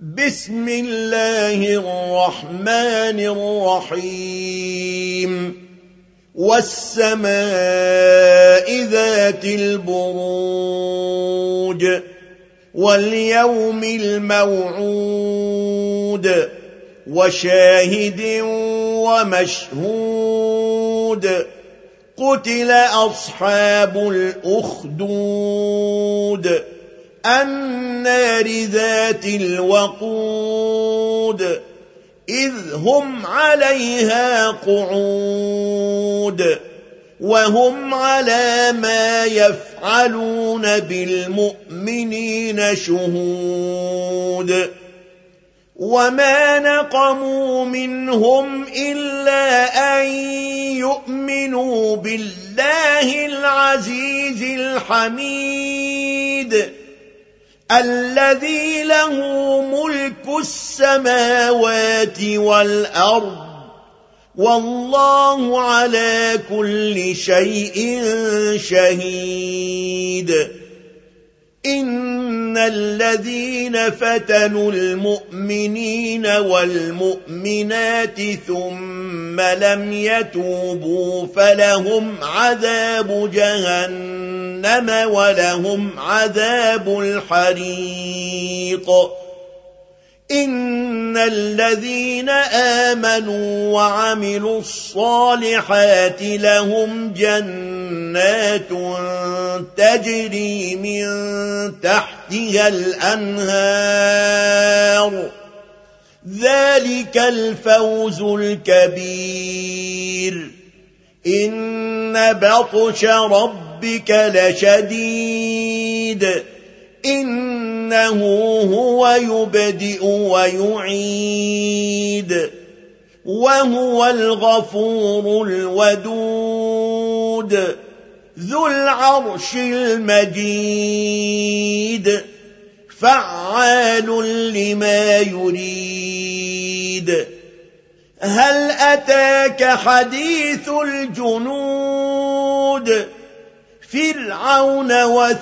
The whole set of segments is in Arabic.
بسم الله الرحمن الرحيم والسماء ذات البروج واليوم الموعود وشاهد ومشهود قتل أصحاب الأخدود النار ذات الوقود إذ هم عليها قعود وهم على ما يفعلون بالمؤمنين شهود وما نقموا منهم إلا أن يؤمنوا بالله العزيز الحميد الذي له ملك السماوات والأرض والله على كل شيء شهيد إن الذين فتنوا المؤمنين والمؤمنات ثم لم يتوبوا فلهم عذاب جهنم ولهم عذاب الحريق إن الذين آمنوا وعملوا الصالحات لهم جنات تجري من تحتها الأنهار ذلك الفوز الكبير إن بطش ربك لشديد إنه هو يبدئ ويعيد وهو الغفور الودود ذو العرش المجيد فعال لما يريد هل أتاك حديث الجنود فرعون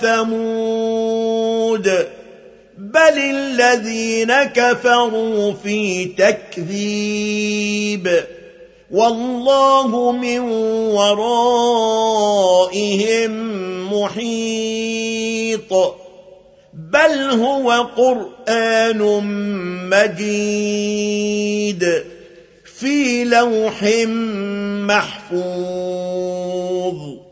وثمود بل الذين كفروا في تكذيب والله من ورائهم محيط بل هو قرآن مجيد في لوح محفوظ